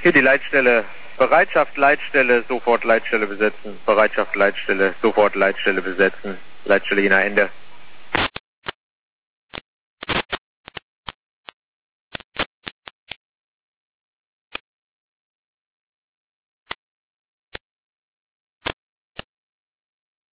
Hier die Leitstelle. Bereitschaft, Leitstelle, sofort Leitstelle besetzen. Bereitschaft, Leitstelle, sofort Leitstelle besetzen. Leitstelle Jena Ende.